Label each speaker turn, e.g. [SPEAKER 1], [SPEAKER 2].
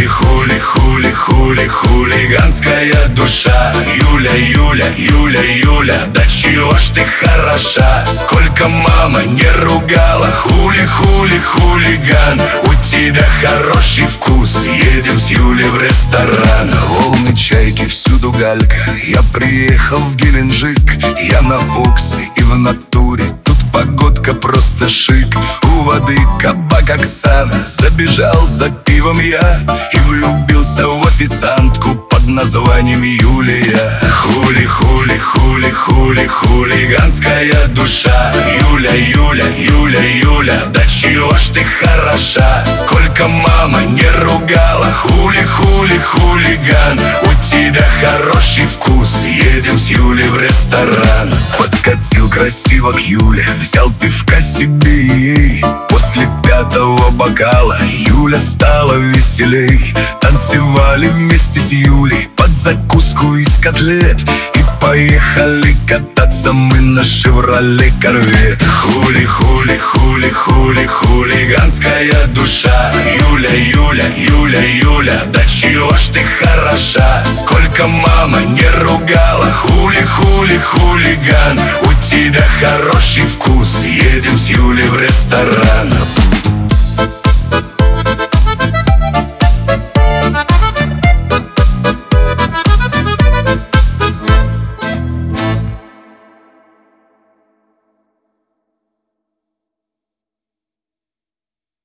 [SPEAKER 1] хули, хули, хули, хулиганская душа. Юля, Юля, Юля, Юля, да чего ж ты хороша. Сколько мама не ругала. Хули, хули, хулиган, у тебя хороший вкус. Едем с Юлей в ресторан. Волны, чайки, всюду галька. Я приехал в Геленджик. Я на Фоксе и в натуре. Тут погодка просто шик. У воды кабак Оксана. Забежал за пивом я и влюбился в официантку под названием Юлия. Хули, хули, хули, хули, хулиганская душа. Юля, Юля, Юля, Юля, да чего ж ты хороша. Сколько мама не ругала. Хули, хули, хулиган, у тебя хороший вкус. Едем с Юлей в ресторан. Подкатил красиво к Юле, взял пивка себе и ей. После 5-го бокала Юля стала веселей. Танцевали вместе с Юлей под закуску из котлет. И поехали кататься мы на Шевроле Корвет. Хули, хули, хули, хули, хулиганская душа. Юля, Юля, Юля, Юля, да чего ж ты хороша. Сколько мама не ругала. Хули, хули, хулиган, у тебя хороший вкус. Едем с Юлей в ресторан.